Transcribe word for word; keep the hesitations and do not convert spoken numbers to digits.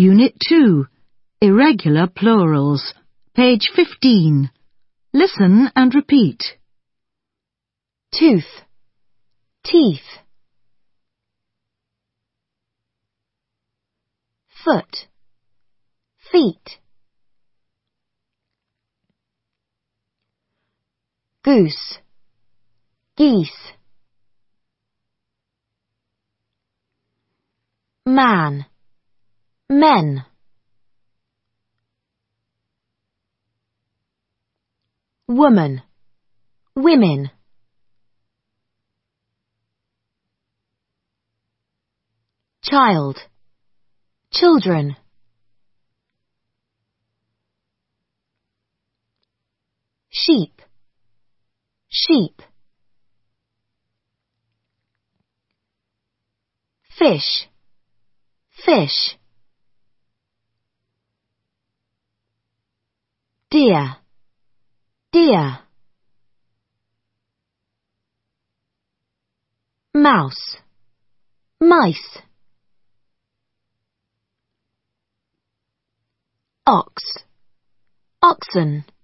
Unit two, Irregular Plurals, page fifteen. Listen and repeat. Tooth, teeth. Foot, feet. Goose, geese. Man, men. Woman, women. Child, children. Sheep, sheep. Fish, fish. Deer, deer. Mouse, mice. Ox, oxen.